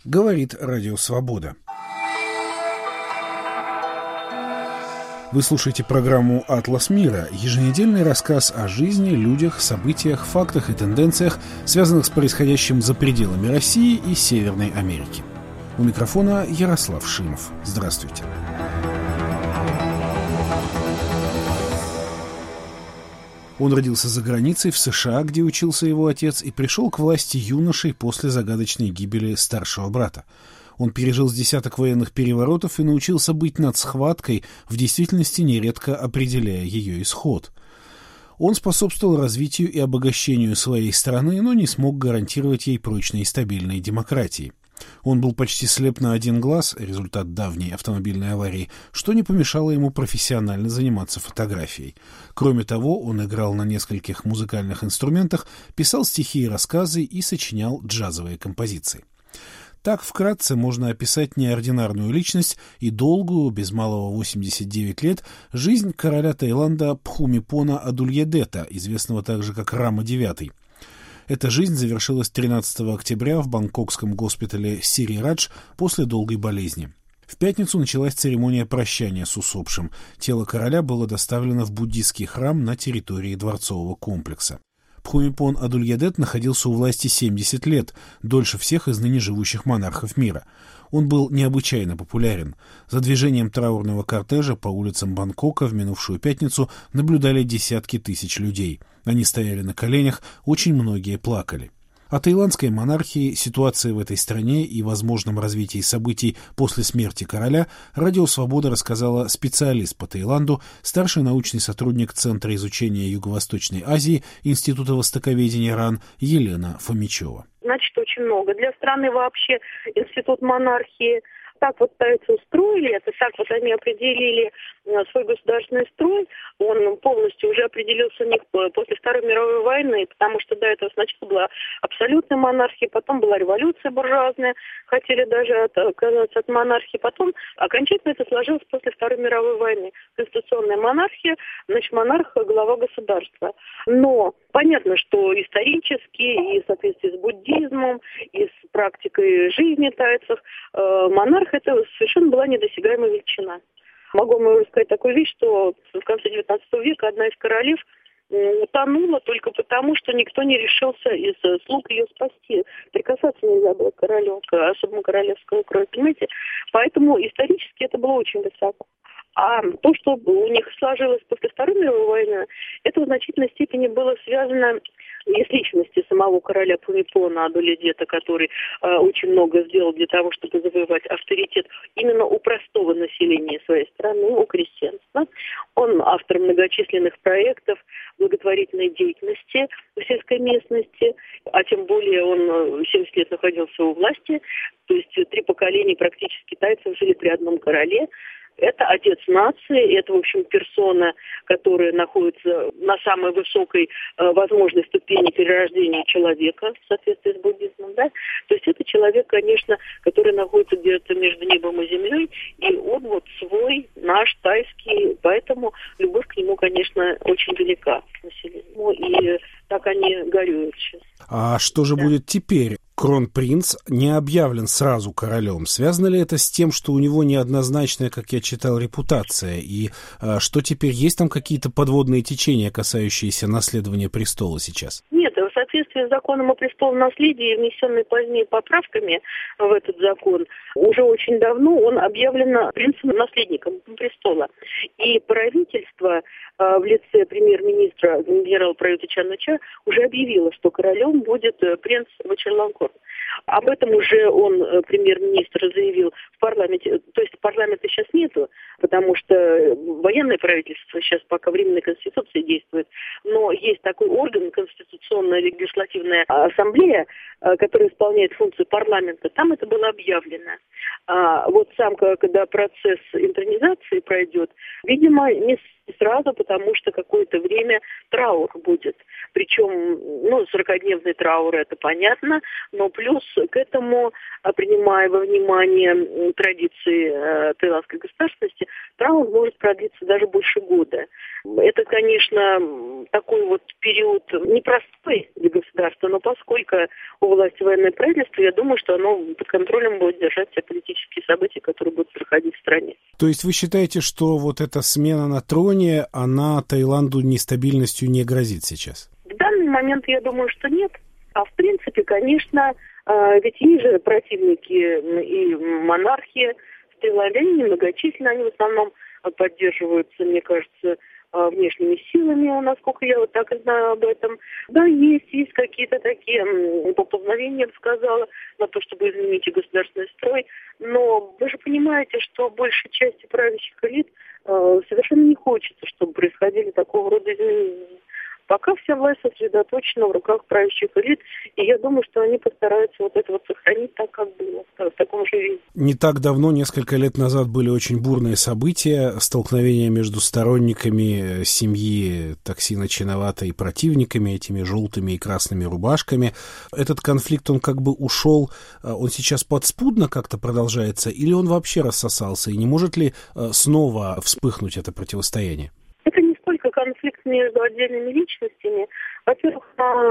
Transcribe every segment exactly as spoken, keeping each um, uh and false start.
Говорит Радио Свобода. Вы слушаете программу «Атлас мира», еженедельный рассказ о жизни, людях, событиях, фактах и тенденциях, связанных с происходящим за пределами России и Северной Америки. У микрофона Ярослав Шимов. Здравствуйте. Он родился за границей, в США, где учился его отец, и пришел к власти юношей после загадочной гибели старшего брата. Он пережил с десяток военных переворотов и научился быть над схваткой, в действительности нередко определяя ее исход. Он способствовал развитию и обогащению своей страны, но не смог гарантировать ей прочной и стабильной демократии. Он был почти слеп на один глаз, результат давней автомобильной аварии, что не помешало ему профессионально заниматься фотографией. Кроме того, он играл на нескольких музыкальных инструментах, писал стихи и рассказы и сочинял джазовые композиции. Так вкратце можно описать неординарную личность и долгую, без малого восемьдесят девять лет, жизнь короля Таиланда Пхумипона Адульядета, известного также как Рама девятый. Эта жизнь завершилась тринадцатого октября в бангкокском госпитале Сири Радж после долгой болезни. В пятницу началась церемония прощания с усопшим. Тело короля было доставлено в буддийский храм на территории дворцового комплекса. Пхумипон Адульядет находился у власти семьдесят лет, дольше всех из ныне живущих монархов мира. Он был необычайно популярен. За движением траурного кортежа по улицам Бангкока в минувшую пятницу наблюдали десятки тысяч людей. Они стояли на коленях, очень многие плакали. О таиландской монархии, ситуации в этой стране и возможном развитии событий после смерти короля Радио Свобода рассказала специалист по Таиланду, старший научный сотрудник Центра изучения Юго-Восточной Азии Института Востоковедения РАН Елена Фомичева. Значит, очень много. Для страны вообще институт монархии так вот тайцы устроили, это так вот они определили свой государственный строй, он полностью уже определился у них после Второй мировой войны, потому что до этого сначала была абсолютная монархия, потом была революция буржуазная, хотели даже отказаться от монархии, потом окончательно это сложилось после Второй мировой войны. Конституционная монархия, значит, монарх – глава государства. Но понятно, что исторически и в соответствии с буддизмом, и с практикой жизни тайцев, монарх – это совершенно была недосягаемая величина. Могу вам сказать такую вещь, что в конце девятнадцатого века одна из королев утонула только потому, что никто не решился из слуг ее спасти. Прикасаться нельзя было к королю, к особому королевскому крови, понимаете? Поэтому исторически это было очень высоко. А то, что у них сложилось после Второй мировой войны, это в значительной степени было связано и с личностью самого короля Пхумипона Адульядета, который э, очень много сделал для того, чтобы завоевать авторитет именно у простого населения своей страны, у крестьянства. Он автор многочисленных проектов благотворительной деятельности в сельской местности, а тем более он семьдесят лет находился у власти, то есть три поколения практически тайцев жили при одном короле. Это отец нации, это, в общем, персона, которая находится на самой высокой э, возможной ступени перерождения человека в соответствии с буддизмом, да. То есть это человек, конечно, который находится где-то между небом и землей, и он вот свой, наш, тайский, поэтому любовь к нему, конечно, очень велика населению, и так они горюют сейчас. А что же да. будет теперь? Кронпринц не объявлен сразу королем. Связано ли это с тем, что у него неоднозначная, как я читал, репутация? И а, что теперь, есть там какие-то подводные течения, касающиеся наследования престола сейчас? Нет, в соответствии с законом о престолонаследии, внесенной позднее поправками в этот закон, уже очень давно он объявлен принцем-наследником престола. И правительство в лице премьер-министра генерала Праюта Чан-о-Ча уже объявило, что королем будет принц Вачиралангкор. Об этом уже он, премьер-министр, заявил в парламенте. То есть парламента сейчас нету, потому что военное правительство сейчас пока временная конституция действует. Но есть такой орган, конституционная легислативная ассамблея, которая исполняет функцию парламента. Там это было объявлено. А вот сам, когда процесс интронизации пройдет, видимо, не сразу, потому что какое-то время траур будет. Причем, ну, сорокадневный траур, это понятно, но плюс Плюс к этому, принимая во внимание традиции таиландской государственности, траур может продлиться даже больше года. Это, конечно, такой вот период непростой для государства, но поскольку у власти военное правительство, я думаю, что оно под контролем будет держать все политические события, которые будут проходить в стране. То есть вы считаете, что вот эта смена на троне, она Таиланду нестабильностью не грозит сейчас? В данный момент я думаю, что нет. А в принципе, конечно, ведь они же противники и монархии в Таиланде, они немногочисленны, они в основном поддерживаются, мне кажется, внешними силами, насколько я вот так и знаю об этом. Да, есть, есть какие-то такие поползновения, я бы сказала, на то, чтобы изменить государственный строй. Но вы же понимаете, что большей части правящих элит э, совершенно не хочется, чтобы происходили такого рода изменения. Пока вся власть сосредоточена в руках правящих элит, и я думаю, что они постараются вот это вот сохранить так, как было, в таком же виде. Не так давно, несколько лет назад, были очень бурные события, столкновения между сторонниками семьи Таксина Чинавата и противниками, этими желтыми и красными рубашками. Этот конфликт, он как бы ушел, он сейчас подспудно как-то продолжается, или он вообще рассосался, и не может ли снова вспыхнуть это противостояние? Это не столько конфликт между отдельными личностями. Во-первых,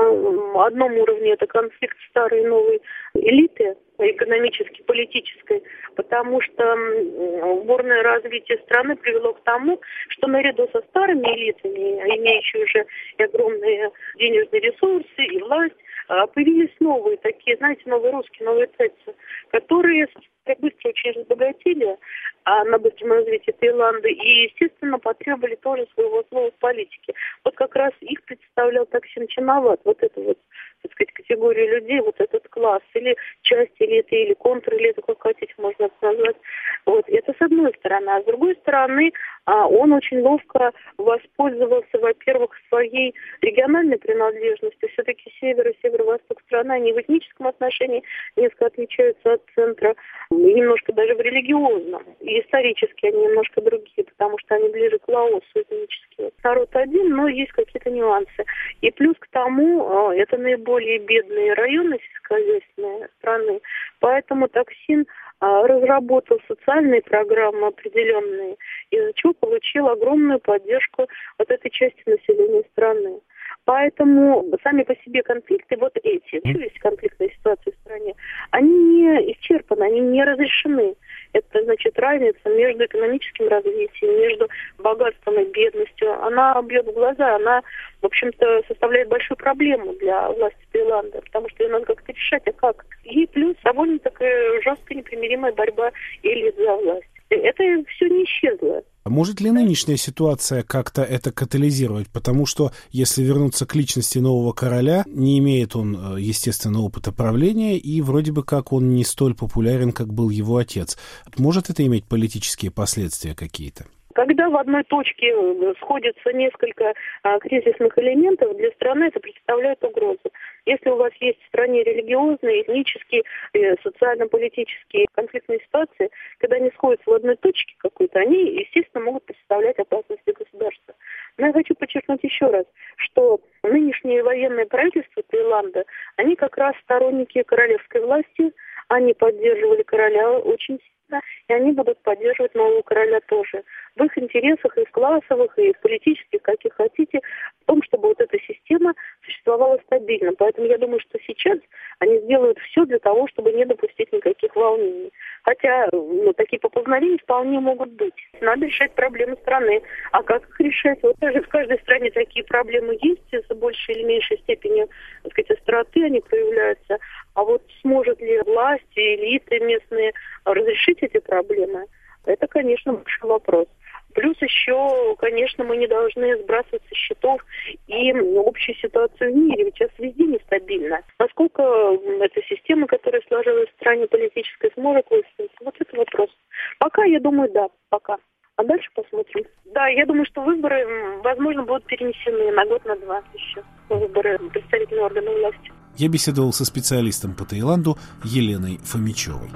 на одном уровне это конфликт старой и новой элиты, экономической, политической, потому что бурное развитие страны привело к тому, что наряду со старыми элитами, имеющими уже и огромные денежные ресурсы, и власть, появились новые такие, знаете, новые русские, новые царцы, которые быстро очень разбогатели а, на быстром развитии Таиланда и, естественно, потребовали тоже своего слова в политике. Вот как раз их представлял Таксин Чинават, вот эту вот, так сказать, категорию людей, вот этот класс, или часть элиты, или контр-элиты, как хотите, можно это назвать. Вот, это с одной стороны. А с другой стороны, а, он очень ловко воспользовался, во-первых, своей региональной принадлежностью. Все-таки север и северо-восток страны, они в этническом отношении несколько отличаются от центра, немножко даже в религиозном. И исторически они немножко другие, потому что они ближе к Лаосу этнически. Народ один, но есть какие-то нюансы. И плюс к тому, это наиболее бедные районы сельскохозяйственные страны. Поэтому Таксин разработал социальные программы определенные, из-за чего получил огромную поддержку вот этой части населения страны. Поэтому сами по себе конфликты, вот эти, еще есть конфликтные ситуации в стране, они не исчерпаны, они не разрешены. Это, значит, разница между экономическим развитием, между богатством и бедностью. Она бьет в глаза, она, в общем-то, составляет большую проблему для власти Таиланда, потому что ее надо как-то решать, а как? И плюс довольно такая жесткая, непримиримая борьба элит за власть. Это все не исчезло. А может ли нынешняя ситуация как-то это катализировать? Потому что, если вернуться к личности нового короля, не имеет он, естественно, опыта правления, и вроде бы как он не столь популярен, как был его отец. Может это иметь политические последствия какие-то? Когда в одной точке сходятся несколько а, кризисных элементов, для страны это представляет угрозу. Если у вас есть в стране религиозные, этнические, э, социально-политические конфликтные ситуации, когда они сходятся в одной точке какой-то, они, естественно, могут представлять опасность для государства. Но я хочу подчеркнуть еще раз, что нынешнее военное правительство Таиланда, они как раз сторонники королевской власти, они поддерживали короля очень сильно, и они будут поддерживать нового короля тоже. В их интересах, и в классовых, и в политических, каких хотите, в том, чтобы вот эта система существовала стабильно. Поэтому я думаю, что сейчас они сделают все для того, чтобы не допустить никаких волнений. Хотя ну, такие поползновения вполне могут быть. Надо решать проблемы страны. А как их решать? Вот даже в каждой стране такие проблемы есть, с большей или меньшей степенью, так сказать, остроты они проявляются. А вот сможет ли власть, элиты местные разрешить эти проблемы? Это, конечно, большой вопрос. Плюс еще, конечно, мы не должны сбрасывать со счетов и общую ситуацию в мире, ведь сейчас везде нестабильно. Насколько эта система, которая сложилась в стране политической, сможет выстоять? Вот это вопрос. Пока, я думаю, да, пока. А дальше посмотрим. Да, я думаю, что выборы, возможно, будут перенесены на год, на два еще. Выборы представительных органов власти. Я беседовал со специалистом по Таиланду Еленой Фомичевой.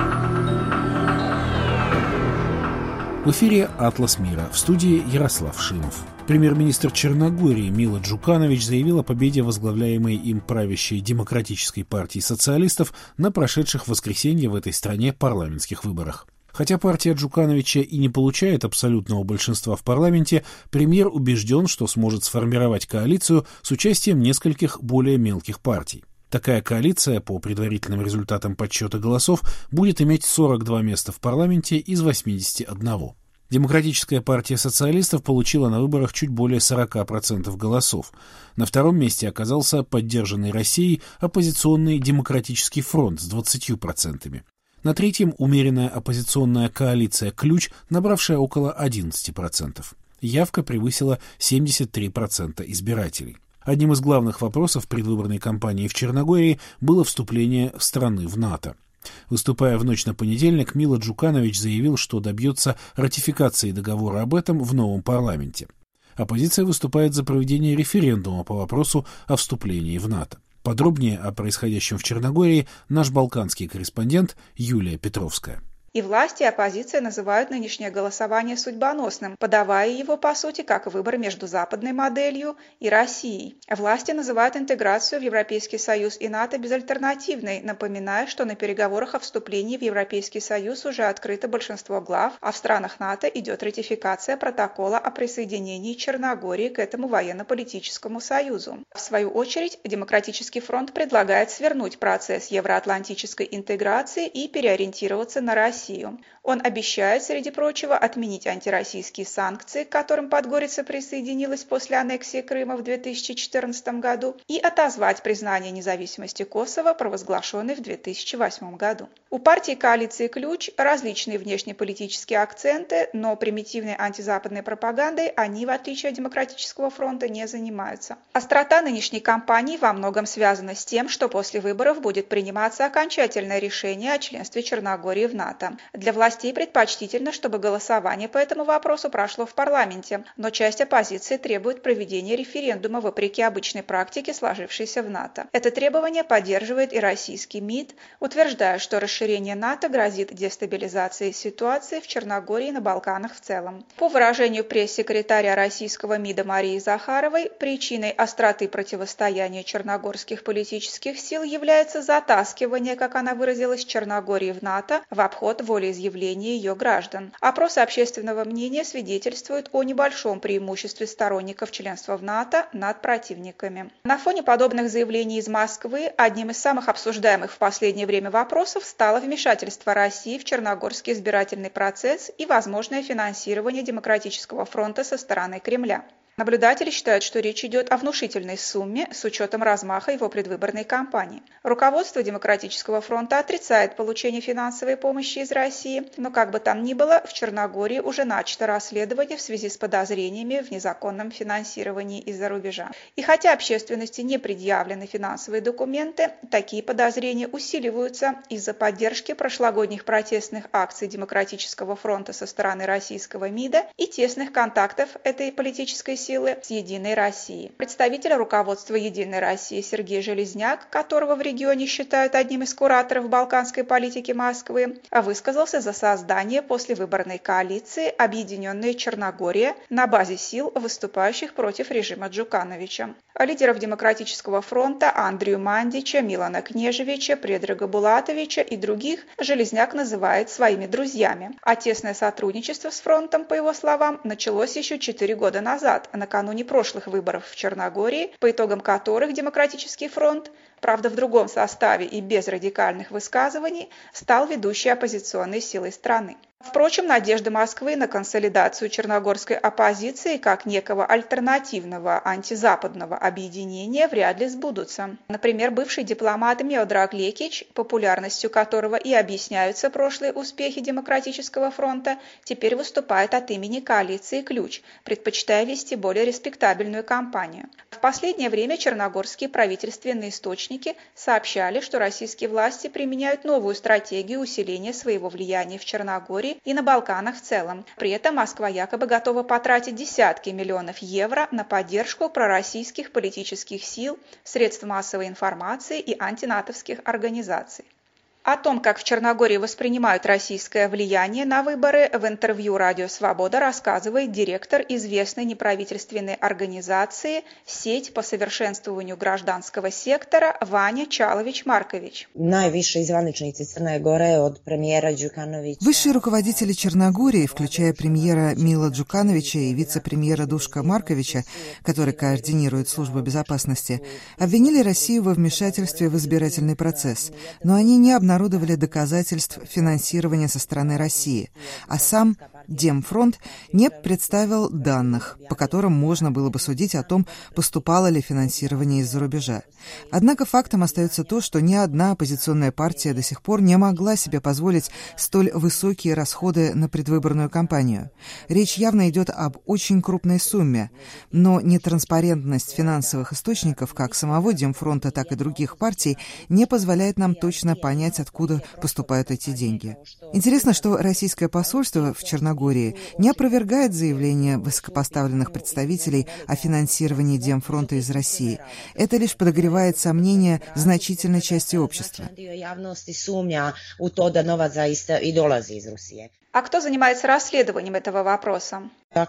В эфире «Атлас мира», в студии Ярослав Шимов. Премьер-министр Черногории Мило Джуканович заявил о победе возглавляемой им правящей Демократической партии социалистов на прошедших в воскресенье в этой стране парламентских выборах. Хотя партия Джукановича и не получает абсолютного большинства в парламенте, премьер убежден, что сможет сформировать коалицию с участием нескольких более мелких партий. Такая коалиция, по предварительным результатам подсчета голосов, будет иметь сорок два места в парламенте из восьмидесяти одного. Демократическая партия социалистов получила на выборах чуть более сорока процентов голосов. На втором месте оказался поддержанный Россией оппозиционный Демократический фронт с двадцатью процентами. На третьем умеренная оппозиционная коалиция «Ключ», набравшая около одиннадцати процентов. Явка превысила семьдесят три процента избирателей. Одним из главных вопросов предвыборной кампании в Черногории было вступление страны в НАТО. Выступая в ночь на понедельник, Мило Джуканович заявил, что добьется ратификации договора об этом в новом парламенте. Оппозиция выступает за проведение референдума по вопросу о вступлении в НАТО. Подробнее о происходящем в Черногории наш балканский корреспондент Юлия Петровская. И власти, и оппозиция называют нынешнее голосование судьбоносным, подавая его, по сути, как выбор между западной моделью и Россией. Власти называют интеграцию в Европейский Союз и НАТО безальтернативной, напоминая, что на переговорах о вступлении в Европейский Союз уже открыто большинство глав, а в странах НАТО идет ратификация протокола о присоединении Черногории к этому военно-политическому союзу. В свою очередь, Демократический фронт предлагает свернуть процесс евроатлантической интеграции и переориентироваться на Россию. Он обещает, среди прочего, отменить антироссийские санкции, к которым Подгорица присоединилась после аннексии Крыма в две тысячи четырнадцатом году, и отозвать признание независимости Косово, провозглашенной в две тысячи восьмом году. У партии коалиции «Ключ» различные внешнеполитические акценты, но примитивной антизападной пропагандой они, в отличие от Демократического фронта, не занимаются. Острота нынешней кампании во многом связана с тем, что после выборов будет приниматься окончательное решение о членстве Черногории в НАТО. Для властей предпочтительно, чтобы голосование по этому вопросу прошло в парламенте, но часть оппозиции требует проведения референдума вопреки обычной практике, сложившейся в НАТО. Это требование поддерживает и российский МИД, утверждая, что расширение НАТО грозит дестабилизацией ситуации в Черногории и на Балканах в целом. По выражению пресс-секретаря российского МИДа Марии Захаровой, причиной остроты противостояния черногорских политических сил является затаскивание, как она выразилась, Черногории в НАТО в обход волеизъявления ее граждан. Опросы общественного мнения свидетельствуют о небольшом преимуществе сторонников членства в НАТО над противниками. На фоне подобных заявлений из Москвы одним из самых обсуждаемых в последнее время вопросов стало вмешательство России в черногорский избирательный процесс и возможное финансирование Демократического фронта со стороны Кремля. Наблюдатели считают, что речь идет о внушительной сумме с учетом размаха его предвыборной кампании. Руководство Демократического фронта отрицает получение финансовой помощи из России, но как бы там ни было, в Черногории уже начато расследование в связи с подозрениями в незаконном финансировании из-за рубежа. И хотя общественности не предъявлены финансовые документы, такие подозрения усиливаются из-за поддержки прошлогодних протестных акций Демократического фронта со стороны российского МИДа и тесных контактов этой политической силы силы с «Единой Россией». Представитель руководства «Единой России» Сергей Железняк, которого в регионе считают одним из кураторов балканской политики Москвы, высказался за создание послевыборной коалиции «Объединенная Черногория» на базе сил, выступающих против режима Джукановича. Лидеров Демократического фронта Андрею Мандича, Милана Кнежевича, Предрага Булатовича и других Железняк называет своими друзьями. А тесное сотрудничество с фронтом, по его словам, началось еще четыре года назад, накануне прошлых выборов в Черногории, по итогам которых Демократический фронт, правда в другом составе и без радикальных высказываний, стал ведущей оппозиционной силой страны. Впрочем, надежды Москвы на консолидацию черногорской оппозиции как некого альтернативного антизападного объединения вряд ли сбудутся. Например, бывший дипломат Миодраг Лекич, популярностью которого и объясняются прошлые успехи Демократического фронта, теперь выступает от имени коалиции «Ключ», предпочитая вести более респектабельную кампанию. В последнее время черногорские правительственные источники сообщали, что российские власти применяют новую стратегию усиления своего влияния в Черногории и на Балканах в целом. При этом Москва якобы готова потратить десятки миллионов евро на поддержку пророссийских политических сил, средств массовой информации и антинатовских организаций. О том, как в Черногории воспринимают российское влияние на выборы, в интервью «Радио Свобода» рассказывает директор известной неправительственной организации «Сеть по совершенствованию гражданского сектора» Ваня Чалович-Маркович. Высшие руководители Черногории, включая премьера Мила Джукановича и вице-премьера Душка Марковича, который координирует службу безопасности, обвинили Россию во вмешательстве в избирательный процесс, но они не обнаружили обнародовали доказательств финансирования со стороны России, а сам Демфронт не представил данных, по которым можно было бы судить о том, поступало ли финансирование из-за рубежа. Однако фактом остается то, что ни одна оппозиционная партия до сих пор не могла себе позволить столь высокие расходы на предвыборную кампанию. Речь явно идет об очень крупной сумме, но нетранспарентность финансовых источников как самого Демфронта, так и других партий не позволяет нам точно понять, откуда поступают эти деньги. Интересно, что российское посольство в Черногории не опровергает заявления высокопоставленных представителей о финансировании Демфронта из России. Это лишь подогревает сомнения значительной части общества. А кто занимается расследованием этого вопроса?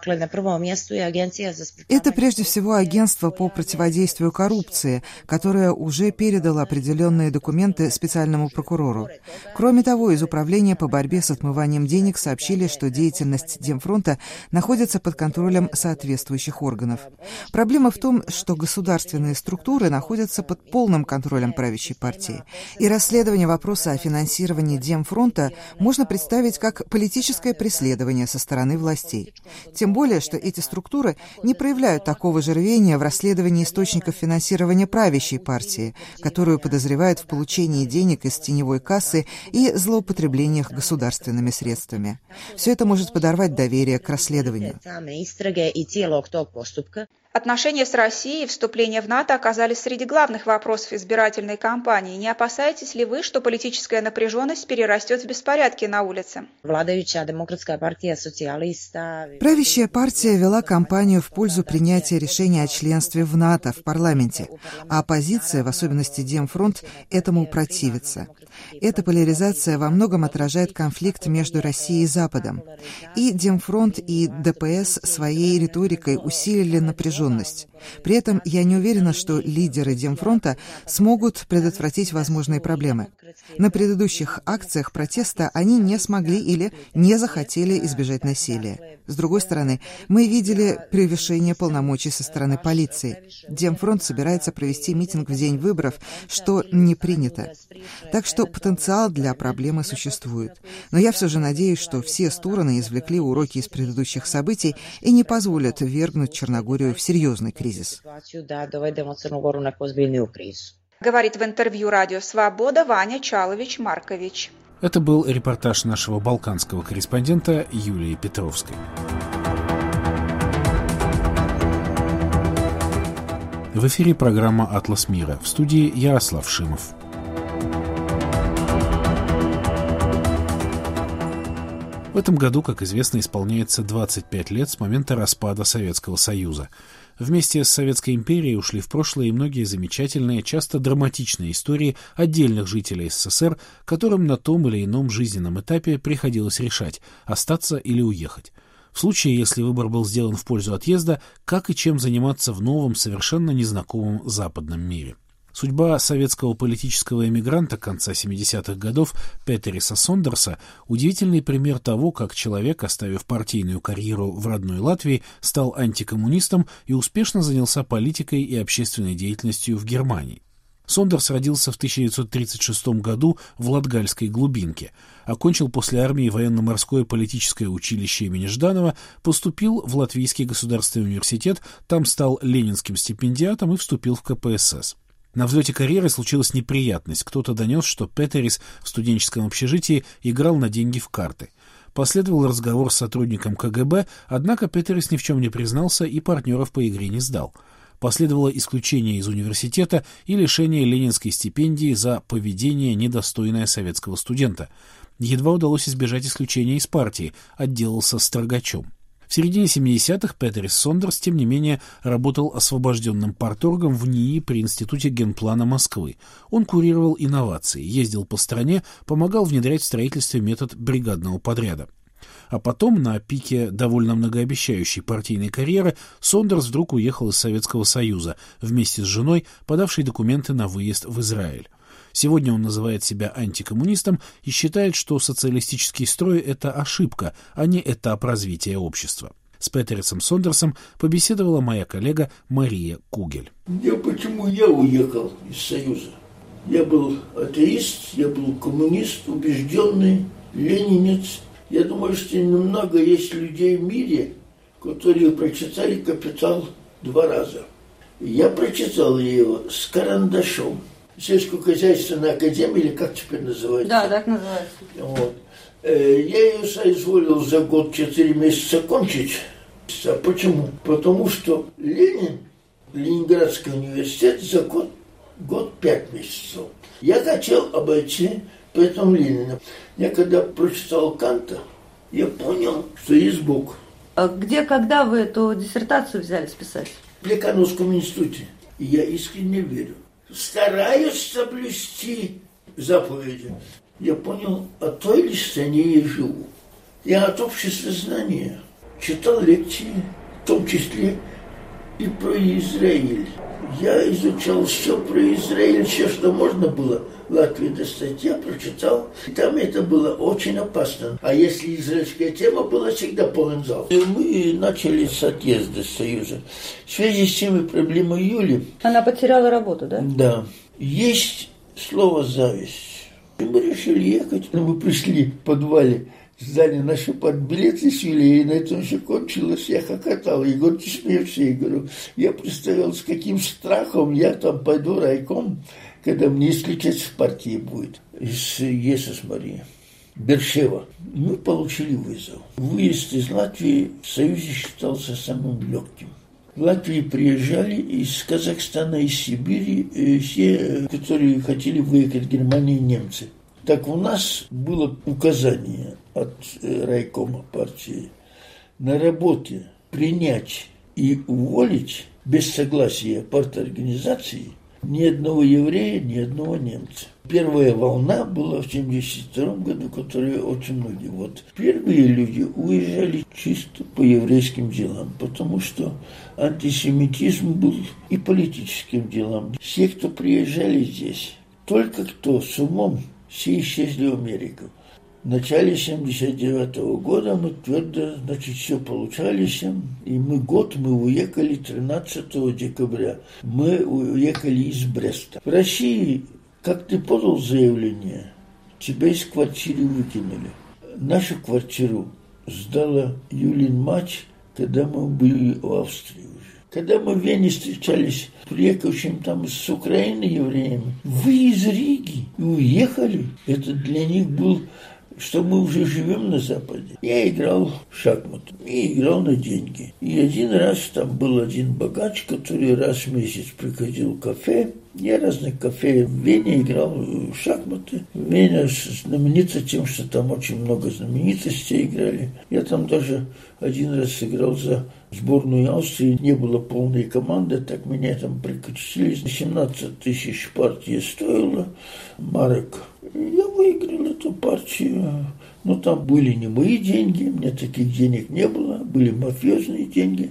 Это прежде всего агентство по противодействию коррупции, которое уже передало определенные документы специальному прокурору. Кроме того, из Управления по борьбе с отмыванием денег сообщили, что деятельность Демфронта находится под контролем соответствующих органов. Проблема в том, что государственные структуры находятся под полным контролем правящей партии. И расследование вопроса о финансировании Демфронта можно представить как политическое преследование со стороны властей. Тем более, что эти структуры не проявляют такого же рвения в расследовании источников финансирования правящей партии, которую подозревают в получении денег из теневой кассы и злоупотреблениях государственными средствами. Все это может подорвать доверие к расследованию. Отношения с Россией и вступление в НАТО оказались среди главных вопросов избирательной кампании. Не опасаетесь ли вы, что политическая напряженность перерастет в беспорядки на улице? Правящая партия вела кампанию в пользу принятия решения о членстве в НАТО в парламенте, а оппозиция, в особенности Демфронт, этому противится. Эта поляризация во многом отражает конфликт между Россией и Западом. И Демфронт, и ДПС своей риторикой усилили напряженность. При этом я не уверена, что лидеры Демфронта смогут предотвратить возможные проблемы. На предыдущих акциях протеста они не смогли или не захотели избежать насилия. С другой стороны, мы видели превышение полномочий со стороны полиции. Демфронт собирается провести митинг в день выборов, что не принято. Так что потенциал для проблемы существует. Но я все же надеюсь, что все стороны извлекли уроки из предыдущих событий и не позволят ввергнуть Черногорию в серьезный кризис. Говорит в интервью «Радио Свобода» Ваня Чалович-Маркович. Это был репортаж нашего балканского корреспондента Юлии Петровской. В эфире программа «Атлас мира». В студии Ярослав Шимов. В этом году, как известно, исполняется двадцать пять лет с момента распада Советского Союза. Вместе с Советской империей ушли в прошлое и многие замечательные, часто драматичные истории отдельных жителей СССР, которым на том или ином жизненном этапе приходилось решать, остаться или уехать. В случае, если выбор был сделан в пользу отъезда, как и чем заниматься в новом, совершенно незнакомом западном мире. Судьба советского политического эмигранта конца семидесятых годов Петериса Сондерса – удивительный пример того, как человек, оставив партийную карьеру в родной Латвии, стал антикоммунистом и успешно занялся политикой и общественной деятельностью в Германии. Сондерс родился в тысяча девятьсот тридцать шестом году в Латгальской глубинке, окончил после армии военно-морское политическое училище имени Жданова, поступил в Латвийский государственный университет, там стал ленинским стипендиатом и вступил в ка пэ эс эс. На взлете карьеры случилась неприятность. Кто-то донес, что Петерис в студенческом общежитии играл на деньги в карты. Последовал разговор с сотрудником ка гэ бэ, однако Петерис ни в чем не признался и партнеров по игре не сдал. Последовало исключение из университета и лишение ленинской стипендии за поведение, недостойное советского студента. Едва удалось избежать исключения из партии, отделался строгачом. В середине семидесятых Петерис Сондерс, тем не менее, работал освобожденным парторгом в НИИ при Институте генплана Москвы. Он курировал инновации, ездил по стране, помогал внедрять в строительстве метод бригадного подряда. А потом, на пике довольно многообещающей партийной карьеры, Сондерс вдруг уехал из Советского Союза вместе с женой, подавшей документы на выезд в Израиль. Сегодня он называет себя антикоммунистом и считает, что социалистический строй – это ошибка, а не этап развития общества. С Петерисом Сондерсом побеседовала моя коллега Мария Кугель. Я почему я уехал из Союза? Я был атеист, я был коммунист, убежденный, ленинец. Я думаю, что немного есть людей в мире, которые прочитали «Капитал» два раза. Я прочитал его с карандашом. Сельскохозяйственная академия, или как теперь называется? Да, так называется. Вот. Я ее соизволил за год четыре месяца кончить. А почему? Потому что Ленин, Ленинградский университет, за год, год пять месяцев. Я хотел обойти поэтому Ленина. Я когда прочитал Канта, я понял, что есть Бог. А где, когда вы эту диссертацию взялись писать? В Лекановском институте. И я искренне верю. Стараюсь соблюсти заповеди. Я понял, от той ли стране я живу. Я от общества знания читал лекции, в том числе и про Израиль. Я изучал все про Израиль, все, что можно было в Латвии достать. Я прочитал, и там это было очень опасно. А если израильская тема была, всегда полон зал. И мы начали с отъезда с Союза. В связи с тем и проблемой Юли... Она потеряла работу, да? Да. Есть слово «зависть». И мы решили ехать. Мы пришли в подвале, сдали наши партбилеты с Юлей, и на этом все кончилось. Я хохотал. Егор, ты смеешься? Я говорю, я представлял, с каким страхом я там пойду райком, когда мне исключать в партии будет. Из Есус Марии. Бершева. Мы получили вызов. Выезд из Латвии в Союзе считался самым легким. В Латвии приезжали из Казахстана, из Сибири, все, которые хотели выехать в Германию, немцы. Так у нас было указание от райкома партии на работе принять и уволить без согласия парторганизации ни одного еврея, ни одного немца. Первая волна была в семьдесят втором году, которая очень многие. Вот первые люди уезжали чисто по еврейским делам, потому что антисемитизм был и политическим делом. Все, кто приезжали здесь, только кто с умом, все исчезли в Америку. В начале семьдесят девятого года мы твердо, значит, все получались, и мы год, мы уехали тринадцатого декабря. Мы уехали из Бреста. В России, как ты подал заявление, тебя из квартиры выкинули. Нашу квартиру сдала Юлин мать, когда мы были в Австрии уже. Когда мы в Вене встречались с приехавшим там с Украины евреями, вы из Риги и уехали. Это для них был... что мы уже живем на Западе. Я играл в шахматы и играл на деньги. И один раз там был один богач, который раз в месяц приходил в кафе. Я разных кафе в Вене играл в шахматы. Веня знаменита тем, что там очень много знаменитостей играли. Я там даже один раз сыграл за сборную Австрии. Не было полной команды, так меня там прикрутили. семнадцать тысяч партия стоила, марок. Я выиграл эту партию. Но там были не мои деньги, у меня таких денег не было, были мафиозные деньги.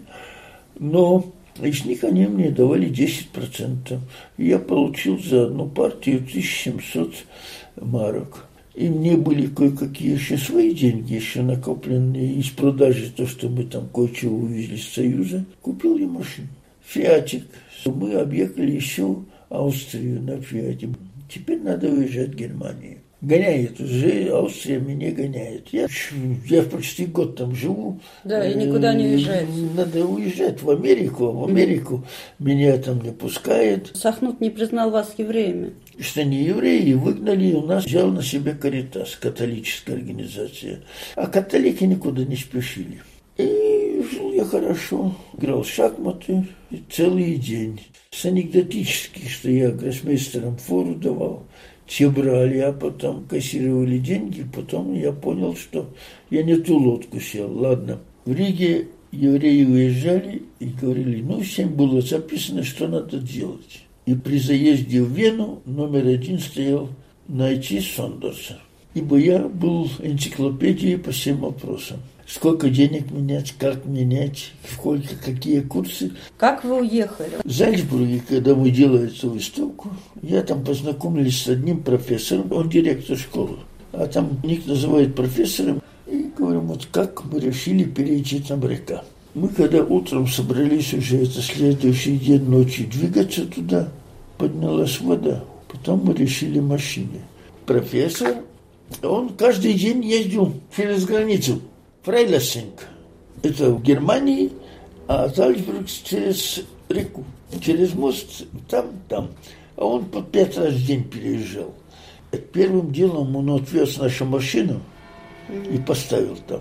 Но из них они мне давали десять процентов. Я получил за одну партию тысяча семьсот марок. И мне были кое-какие еще свои деньги, еще накопленные из продажи, то, что мы там кое-чего увезли с Союза. Купил я машину. Фиатик. Мы объехали еще Австрию на Фиате. Теперь надо уезжать в Германию. Гоняет уже, Австрия меня гоняет. Я, я почти год там живу. Да, и никуда не уезжает. Надо уезжать в Америку. В Америку меня там не пускают. Сахнут не признал вас евреями. Что не евреи, выгнали, у нас взял на себя Каритас, католическая организация. А католики никуда не спешили. И жил я хорошо, играл в шахматы целый день. С анекдотических, что я гроссмейстерам фору давал. Те брали, а потом кассировали деньги. Потом я понял, что я не ту лодку сел. Ладно, В Риге евреи уезжали и говорили, ну, всем было записано, что надо делать. И при заезде в Вену номер один стоял «Найти Сондерса». Ибо я был энциклопедией по всем вопросам. Сколько денег менять, как менять, сколько, какие курсы. Как вы уехали? В Зальцбурге, когда мы делали эту выставку, я там познакомились с одним профессором, он директор школы. А там них называют профессором. И говорим, вот как мы решили перейти на река. Мы когда утром собрались уже, это следующий день ночью, двигаться туда, поднялась вода. Потом мы решили машине. Профессор, он каждый день ездил через границу. Фрейлесинг. Это в Германии, а Зальцбург через реку. Через мост, там, там. А он по пять раз в день переезжал. Первым делом он отвез нашу машину и поставил там.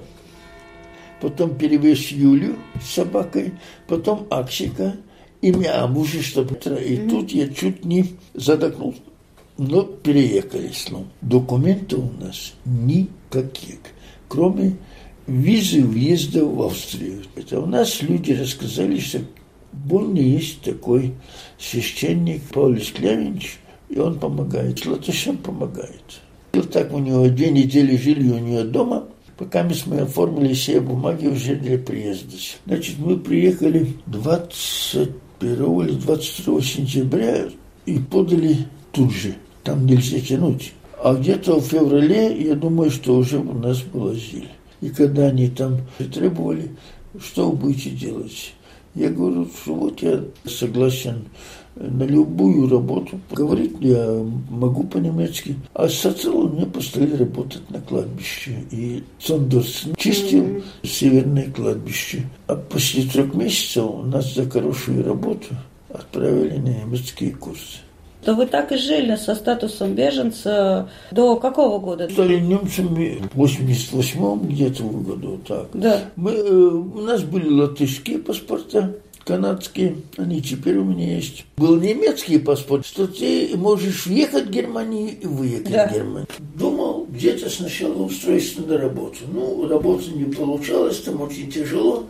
Потом перевез Юлю с собакой, потом Аксика и меня, мужа, чтобы... И тут я чуть не задохнулся. Но переехали снова. Документов у нас никаких, кроме визы въезда в Австрию. Это у нас люди рассказали, что в Бонне есть такой священник Павел Склявинч, и он помогает, Латышам помогает. И вот так у него две недели жили у него дома, пока мы оформили все бумаги уже для приезда. Значит, мы приехали двадцать первого или двадцать второго сентября и подали тут же. Там нельзя тянуть. А где-то в феврале, я думаю, что уже у нас был азиль. И когда они там требовали, что вы будете делать? Я говорю, что вот я согласен на любую работу. Говорить я могу по-немецки. А сначала мне поставили работать на кладбище. И Сондерс чистил mm-hmm. северное кладбище. А после трех месяцев нас за хорошую работу отправили на немецкие курсы. То вы так и жили со статусом беженца до какого года? Стали немцами в восемьдесят восьмом где-то году. Так. Да. Мы, у нас были латышские паспорта, канадские, они теперь у меня есть. Был немецкий паспорт, что ты можешь въехать в Германию и выехать да. в Германию. Думал, где-то сначала устроиться на работу. Ну, работа не получалась, там очень тяжело.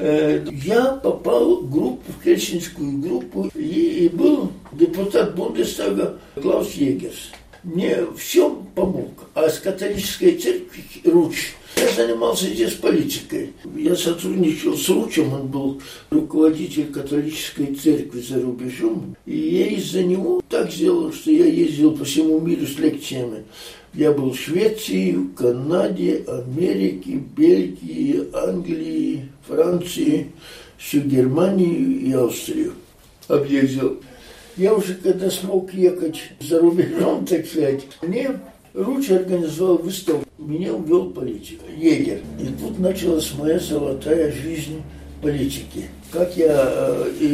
Я попал в группу, в хельсинскую группу, и был депутат Бундестага Клаус Егерс. Мне все помог, а с католической церкви Руч я занимался здесь политикой. Я сотрудничал с Ручем, он был руководитель католической церкви за рубежом, и я из-за него так сделал, что я ездил по всему миру с лекциями. Я был в Швеции, в Канаде, Америке, Бельгии, Англии, Франции, всю Германию и Австрию объездил. Я уже когда смог ехать за рубежом, так сказать, мне Руч организовал выставку, меня увел политик, егерь. И тут началась моя золотая жизнь политики. Как я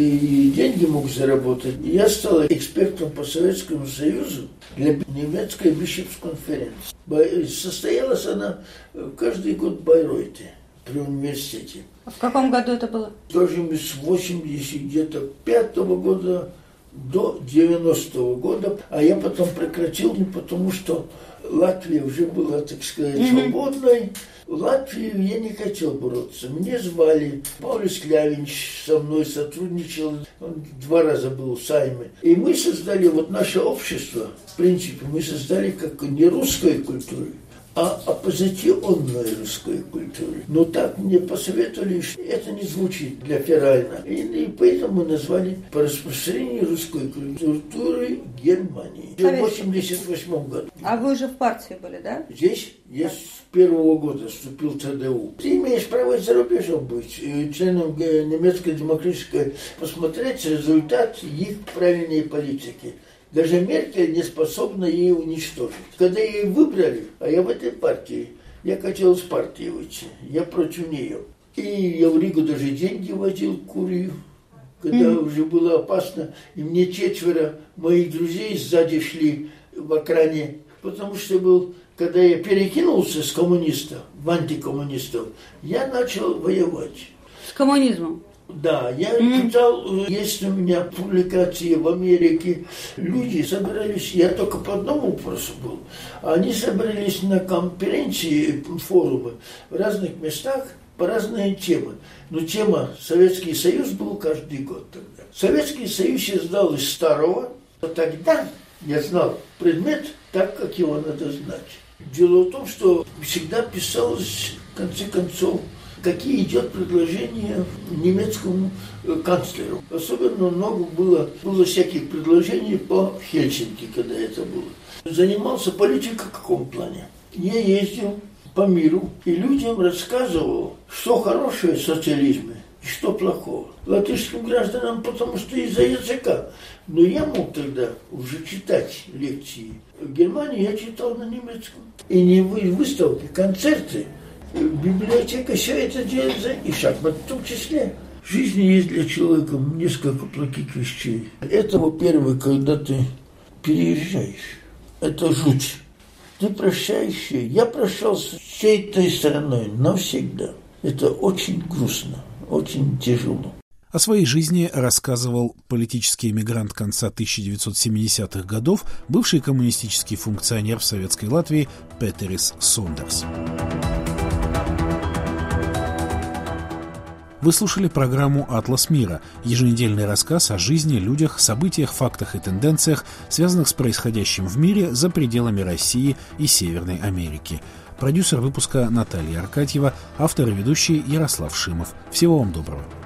и деньги мог заработать. Я стал экспертом по Советскому Союзу для немецкой бишепс-конференции. Состоялась она каждый год в Байройте при университете. А в каком году это было? Тоже с восемьдесят пятого года до девяностого года, а я потом прекратил, потому что Латвия уже была, так сказать, mm-hmm. свободной. В Латвию я не хотел бороться. Мне звали. Павел Склявинч со мной сотрудничал. Он два раза был в Сайме. И мы создали, вот наше общество, в принципе, мы создали как не русской культуры, а оппозиционной русской культуры. Но так мне посоветовали, что это не звучит для феральна. И, и поэтому мы назвали по распространению русской культуры Германии. В восемьдесят восьмом году. А вы уже в партии были, да? Здесь я с первого года вступил в ЦДУ. Ты имеешь право за рубежом быть членом немецкой демократической, посмотреть результат их правильной политики. Даже Меркель не способна ей уничтожить. Когда ее выбрали, а я в этой партии, я хотел с партии уйти, я против нее. И я в Ригу даже деньги возил, курил, когда mm-hmm. уже было опасно. И мне четверо моих друзей сзади шли в окране, потому что был, когда я перекинулся с коммунистов в антикоммунистов, я начал воевать. С коммунизмом? Да, я mm. читал, есть у меня публикации в Америке. Люди собирались, я только по одному вопросу был. Они собрались на конференции, форумы в разных местах, по разные темы. Но тема Советский Союз был каждый год тогда. Советский Союз я знал из старого. Тогда я знал предмет так, как его надо знать. Дело в том, что всегда писалось, в конце концов, какие идет предложения немецкому канцлеру. Особенно много было, было всяких предложений по Хельсинки, когда это было. Занимался политикой в каком плане? Я ездил по миру и людям рассказывал, что хорошее в социализме и что плохого. Латышским гражданам, потому что из-за языка. Но я мог тогда уже читать лекции. В Германии я читал на немецком. И не выставки, концерты, библиотека, все это делается, и шахмат в том числе. В жизни есть для человека несколько плохих вещей. Это, во-первых, когда ты переезжаешь. Это жуть. Ты прощаешься. Я прощался с всей той стороной навсегда. Это очень грустно, очень тяжело. О своей жизни рассказывал политический эмигрант конца тысяча девятьсот семидесятых годов, бывший коммунистический функционер в Советской Латвии Петерис Сондерс. Вы слушали программу «Атлас мира», еженедельный рассказ о жизни, людях, событиях, фактах и тенденциях, связанных с происходящим в мире за пределами России и Северной Америки. Продюсер выпуска Наталья Аркадьева, автор и ведущий Ярослав Шимов. Всего вам доброго.